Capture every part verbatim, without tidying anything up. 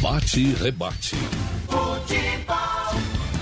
Bate e rebate. Futebol.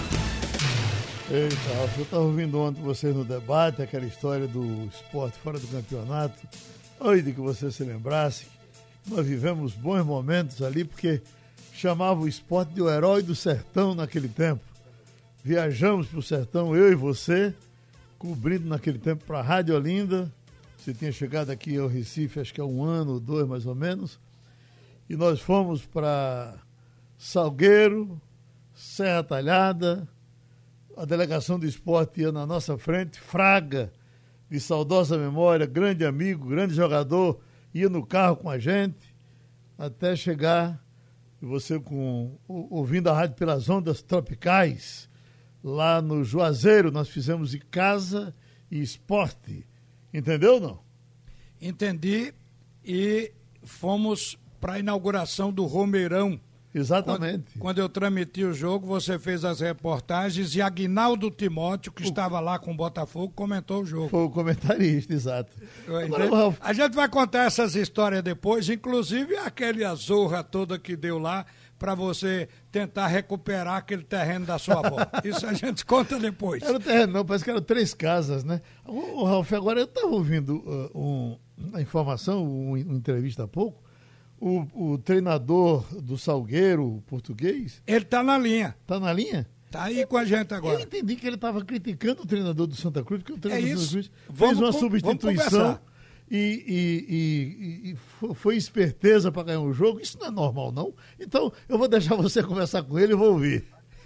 Eita, Ralf, eu estava ouvindo ontem vocês no debate, aquela história do esporte fora do campeonato. Oi, de que você se lembrasse. Nós vivemos bons momentos ali, porque chamava o esporte de o herói do sertão naquele tempo. Viajamos para o sertão, eu e você, cobrindo naquele tempo para a Rádio Olinda. Você tinha chegado aqui ao Recife, acho que há um ano ou dois mais ou menos. E nós fomos para Salgueiro, Serra Talhada. A delegação do esporte ia na nossa frente. Fraga, de saudosa memória, grande amigo, grande jogador, ia no carro com a gente, até chegar, e você com, ouvindo a rádio pelas ondas tropicais, lá no Juazeiro. Nós fizemos de casa e esporte. Entendeu ou não? Entendi, e fomos para a inauguração do Romeirão. Exatamente. Quando, quando eu transmiti o jogo, você fez as reportagens e Aguinaldo Timóteo, que o... estava lá com o Botafogo, comentou o jogo. Foi o comentarista, exato. Agora, Ralf... A gente vai contar essas histórias depois, inclusive aquele azorra toda que deu lá para você tentar recuperar aquele terreno da sua avó. Isso a gente conta depois. Era o terreno não, parece que eram três casas, né? O, o Ralf, agora eu estava ouvindo uh, um, uma informação, um, uma entrevista há pouco. O, o treinador do Salgueiro, o português... Ele está na linha. Está na linha? Está aí com a gente agora. Eu entendi que ele estava criticando o treinador do Santa Cruz, porque o treinador é do Santa Cruz vamos, fez uma vamos, substituição e, e, e, e foi esperteza para ganhar o jogo. Isso não é normal, não. Então, eu vou deixar você conversar com ele e vou ouvir.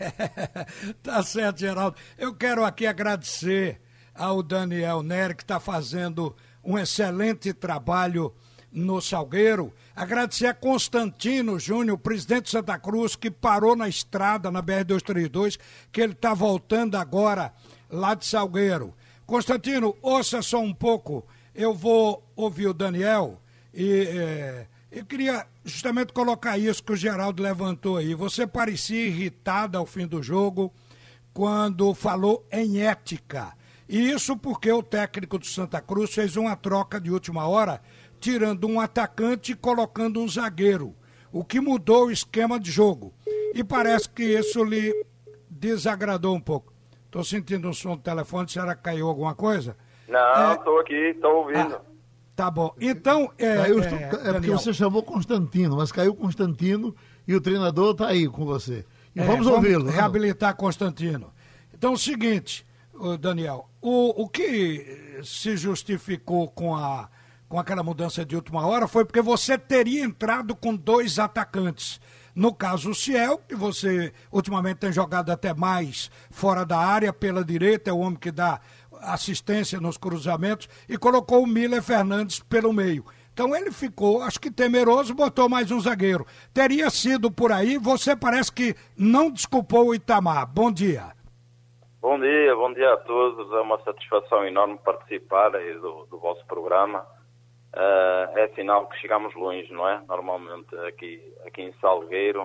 Tá certo, Geraldo. Eu quero aqui agradecer ao Daniel Nery, que está fazendo um excelente trabalho no Salgueiro. Agradecer a Constantino Júnior, presidente de Santa Cruz, que parou na estrada, na B R duzentos e trinta e dois, que ele está voltando agora lá de Salgueiro. Constantino, ouça só um pouco, eu vou ouvir o Daniel e é, eu queria justamente colocar isso que o Geraldo levantou aí. Você parecia irritado ao fim do jogo quando falou em ética. E isso porque o técnico do Santa Cruz fez uma troca de última hora, tirando um atacante e colocando um zagueiro, o que mudou o esquema de jogo. E parece que isso lhe desagradou um pouco. Estou sentindo um som do telefone, será que caiu alguma coisa? Não, estou é... aqui, estou ouvindo. Ah, tá bom. Então, é, caiu, é, é porque Daniel, você chamou Constantino, mas caiu Constantino e o treinador está aí com você. E é, vamos ouvi-lo. Vamos reabilitar não? Constantino. Então, o seguinte, Daniel, o, o que se justificou com a com aquela mudança de última hora foi porque você teria entrado com dois atacantes. No caso, o Ciel, que você ultimamente tem jogado até mais fora da área, pela direita, é o homem que dá assistência nos cruzamentos, e colocou o Miller Fernandes pelo meio. Então ele ficou, acho que temeroso, botou mais um zagueiro. Teria sido por aí, você parece que não desculpou o Itamar. Bom dia. Bom dia, bom dia a todos. É uma satisfação enorme participar aí do, do vosso programa. Uh, é sinal que chegamos longe, não é? Normalmente aqui, aqui em Salgueiro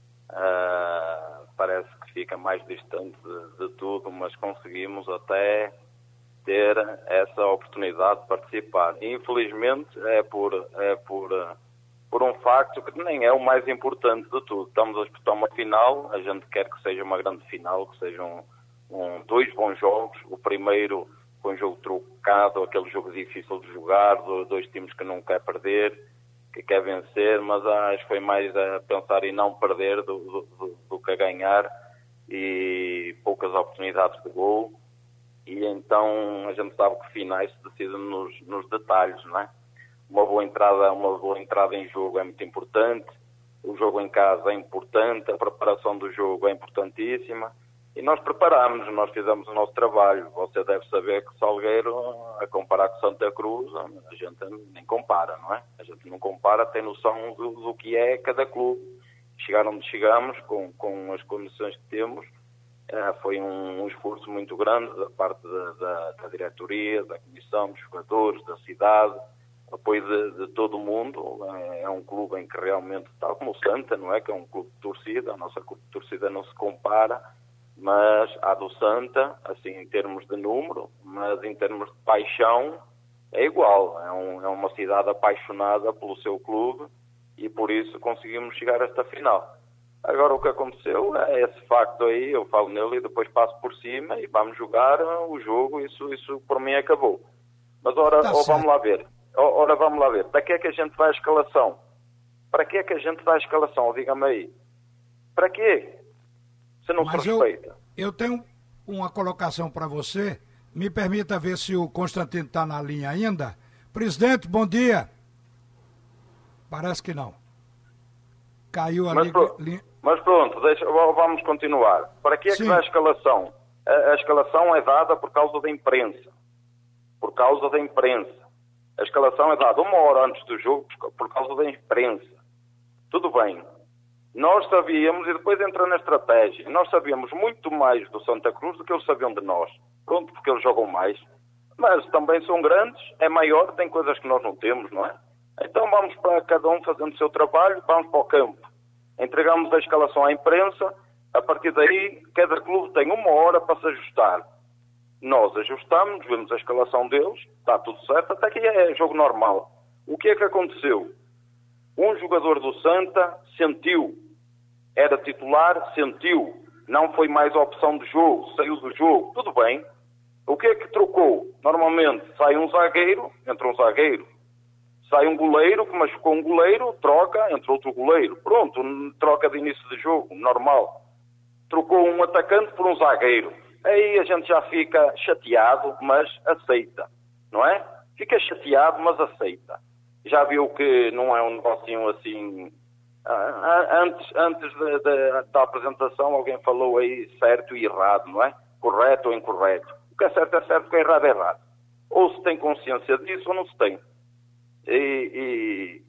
uh, parece que fica mais distante de, de tudo, mas conseguimos até ter essa oportunidade de participar. E, infelizmente é por, é por, por um facto que nem é o mais importante de tudo. Estamos a disputar uma final, a gente quer que seja uma grande final, que sejam um, dois bons jogos. O primeiro com um jogo trocado, aquele jogo difícil de jogar, dois times que não quer perder, que quer vencer, mas acho que foi mais a pensar em não perder do, do, do que a ganhar, e poucas oportunidades de gol, e então a gente sabe que finais se decidem nos, nos detalhes, não é? Uma boa entrada, uma boa entrada em jogo é muito importante, o jogo em casa é importante, a preparação do jogo é importantíssima. E nós preparámos, nós fizemos o nosso trabalho. Você deve saber que Salgueiro, a comparar com Santa Cruz, a gente nem compara, não é? A gente não compara, tem noção do, do que é cada clube. Chegar onde chegamos, com, com as condições que temos, uh, foi um, um esforço muito grande da parte da, da, da diretoria, da comissão, dos jogadores, da cidade, apoio de, de todo o mundo. É, é um clube em que realmente, tal como o Santa, não é? Que é um clube de torcida, a nossa clube de torcida não se compara, mas a do Santa, assim em termos de número, mas em termos de paixão, é igual. É, um, é uma cidade apaixonada pelo seu clube e por isso conseguimos chegar a esta final. Agora o que aconteceu é esse facto aí, eu falo nele e depois passo por cima e vamos jogar o jogo, isso, isso por mim acabou. Mas ora, Tá oh, vamos certo. lá ver, oh, ora vamos lá ver, para que é que a gente vai à escalação? Para que é que a gente vai à escalação? Diga-me aí. Para quê? Se não Mas se eu, respeita. eu tenho uma colocação para você. Me permita ver se o Constantino está na linha ainda. Presidente, bom dia. Parece que não. Caiu a Mas, linha. pro- mas pronto, deixa, vamos continuar. Para que é que Sim. vai a escalação? A, a escalação é dada por causa da imprensa. Por causa da imprensa. A escalação é dada uma hora antes do jogo por causa da imprensa. Tudo bem. Nós sabíamos, e depois entra na estratégia, nós sabíamos muito mais do Santa Cruz do que eles sabiam de nós. Pronto, porque eles jogam mais. Mas também são grandes, é maior, tem coisas que nós não temos, não é? Então vamos para cada um fazendo o seu trabalho, vamos para o campo. Entregamos a escalação à imprensa, a partir daí cada clube tem uma hora para se ajustar. Nós ajustamos, vemos a escalação deles, está tudo certo, até que é jogo normal. O que é que aconteceu? Um jogador do Santa sentiu, era titular, sentiu, não foi mais opção de jogo, saiu do jogo, tudo bem. O que é que trocou? Normalmente sai um zagueiro, entra um zagueiro. Sai um goleiro, que machucou um goleiro, troca, entra outro goleiro. Pronto, troca de início de jogo, normal. Trocou um atacante por um zagueiro. Aí a gente já fica chateado, mas aceita, não é? Fica chateado, mas aceita. Já viu que não é um negocinho assim... Antes, antes de, de, da apresentação, alguém falou aí certo e errado, não é? Correto ou incorreto. O que é certo é certo, o que é errado é errado. Ou se tem consciência disso ou não se tem. E, e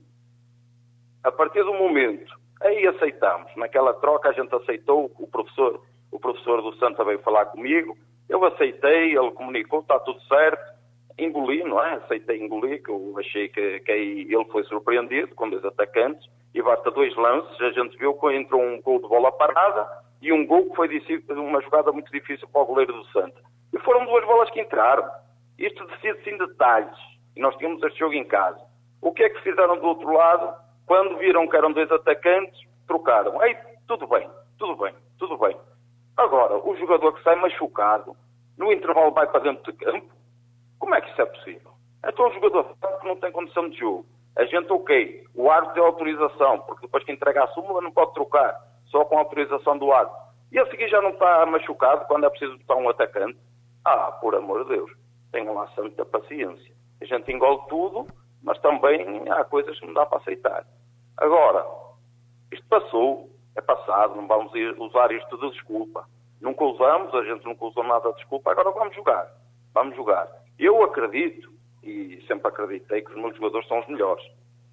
a partir do momento, aí aceitamos. Naquela troca a gente aceitou, o professor, o professor do Santa veio falar comigo, eu aceitei, ele comunicou, está tudo certo, engoli, não é? Aceitei engolir, que eu achei que, que aí ele foi surpreendido com dois atacantes, e basta dois lances, a gente viu que entrou um gol de bola parada e um gol que foi uma jogada muito difícil para o goleiro do Santa. E foram duas bolas que entraram. Isto decide-se em detalhes. E nós tínhamos este jogo em casa. O que é que fizeram do outro lado? Quando viram que eram dois atacantes, trocaram. Ei, tudo bem, tudo bem, tudo bem. Agora, o jogador que sai machucado, no intervalo vai para dentro de campo, como é que isso é possível? Então o jogador que não tem condição de jogo. A gente, ok, o árbitro tem autorização, porque depois que entrega a súmula não pode trocar, só com a autorização do árbitro. E a seguir já não está machucado quando é preciso botar um atacante. Ah, por amor de Deus, tenham lá santa paciência. A gente engole tudo, mas também há coisas que não dá para aceitar. Agora, isto passou, é passado, não vamos usar isto de desculpa. Nunca usamos, a gente nunca usou nada de desculpa, agora vamos jogar. Vamos jogar. Eu acredito, e sempre acreditei, que os meus jogadores são os melhores.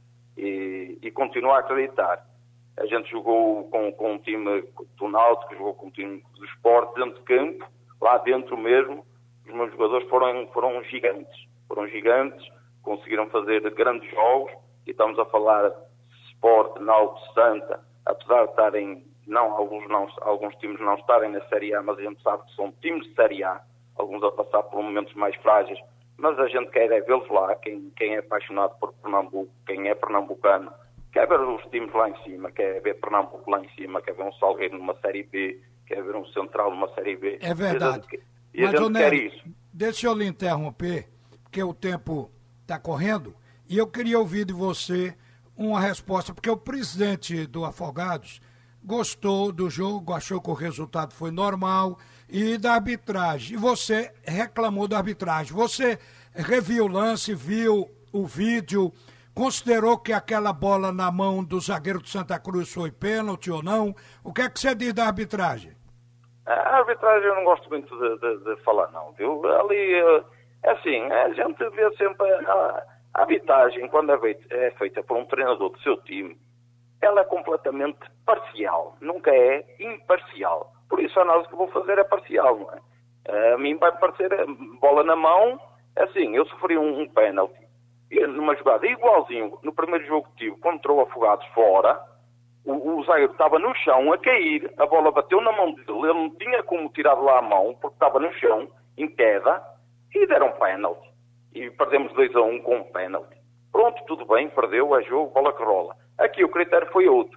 E, e continuo a acreditar. A gente jogou com, com um time do Náutico, jogou com um time do Sport dentro de campo, lá dentro mesmo. Os meus jogadores foram, foram gigantes. Foram gigantes, conseguiram fazer grandes jogos, e estamos a falar de Sport, Náutico, Santa, apesar de estarem, não, alguns, não, alguns times não estarem na Série A, mas a gente sabe que são times de Série A, alguns a passar por momentos mais frágeis, mas a gente quer é vê-los lá, quem, quem é apaixonado por Pernambuco, quem é pernambucano, quer ver os times lá em cima, quer ver Pernambuco lá em cima, quer ver um Salgueiro numa Série B, quer ver um Central numa Série B. É verdade. E a gente, e a gente quer isso. Deixa eu lhe interromper, porque o tempo está correndo, e eu queria ouvir de você uma resposta, porque o presidente do Afogados gostou do jogo, achou que o resultado foi normal, e da arbitragem. E você reclamou da arbitragem. Você reviu o lance, viu o vídeo, considerou que aquela bola na mão do zagueiro de Santa Cruz foi pênalti ou não? O que é que você diz da arbitragem? A arbitragem eu não gosto muito de, de, de falar, não, viu? Ali, é assim, a gente vê sempre a, a arbitragem, quando é feita, é feita por um treinador do seu time, ela é completamente parcial, nunca é imparcial. Por isso a análise que eu vou fazer é parcial, não é? A mim vai parecer bola na mão, assim, eu sofri um, um pênalti, numa jogada igualzinho, no primeiro jogo que tive, contra o Afogados fora, o, o zagueiro estava no chão a cair, a bola bateu na mão dele, ele não tinha como tirar de lá a mão, porque estava no chão, em queda, e deram pênalti. E perdemos dois a um com um pênalti. Pronto, tudo bem, perdeu, é jogo, bola que rola. Aqui o critério foi outro.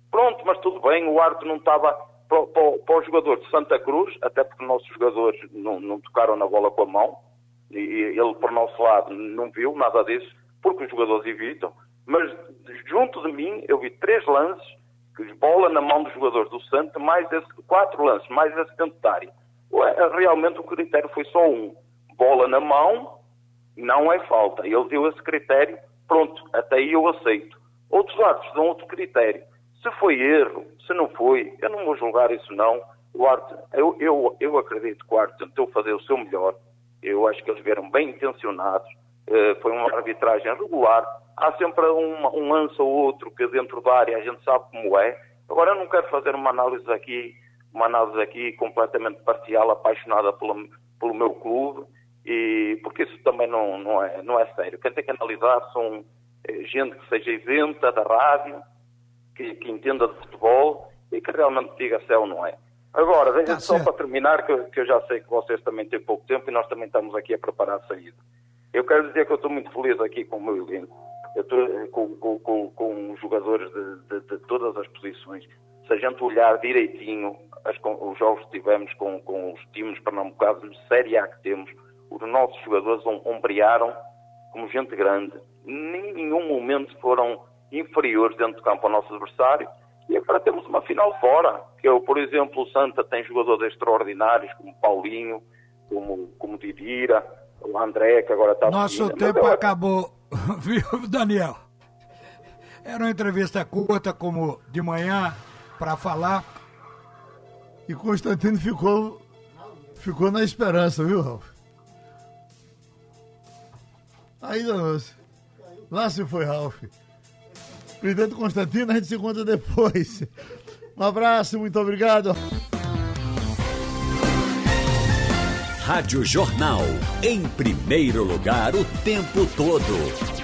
Pronto, mas tudo bem, o árbitro não estava para, para, para o jogador de Santa Cruz, até porque os nossos jogadores não, não tocaram na bola com a mão, e ele, por nosso lado, não viu nada disso, porque os jogadores evitam, mas junto de mim eu vi três lances, bola na mão dos jogadores do Santa, mais esse, quatro lances, mais esse dentário. Realmente o critério foi só um, bola na mão, não é falta. Ele deu esse critério, pronto, até aí eu aceito. Outros árbitros dão outro critério. Se foi erro, se não foi, eu não vou julgar isso não. O árbitro, eu, eu, eu acredito que o árbitro tentou fazer o seu melhor. Eu acho que eles vieram bem intencionados. Uh, foi uma arbitragem regular. Há sempre um, um lance ou outro que dentro da área a gente sabe como é. Agora eu não quero fazer uma análise aqui, uma análise aqui completamente parcial, apaixonada pelo, pelo meu clube, e, porque isso também não, não, é, não é sério. Quem tem que analisar são eh, gente que seja isenta da rádio, que, que entenda de futebol e que realmente diga se é ou não é. Agora, veja Tá só certo. para terminar, que, que eu já sei que vocês também têm pouco tempo e nós também estamos aqui a preparar a saída. Eu quero dizer que eu estou muito feliz aqui com o meu elenco. Eu estou com, com, com, com os jogadores de, de, de todas as posições. Se a gente olhar direitinho as, os jogos que tivemos com, com os times pernambucanos de Série A que temos, os nossos jogadores ombrearam como gente grande. Em nenhum momento foram inferiores dentro do campo ao nosso adversário. E agora temos uma final fora. Que eu, por exemplo, o Santa tem jogadores extraordinários, como Paulinho, como, como Didira, o André, que agora está... Nosso seguindo. tempo Mas eu- acabou, viu, Daniel? Era uma entrevista curta, como de manhã, para falar. E Constantino ficou, ficou na esperança, viu, Ralf? Ainda não. Lá se foi, Ralf. Presidente Constantino, a gente se encontra depois. Um abraço, muito obrigado. Rádio Jornal, em primeiro lugar o tempo todo.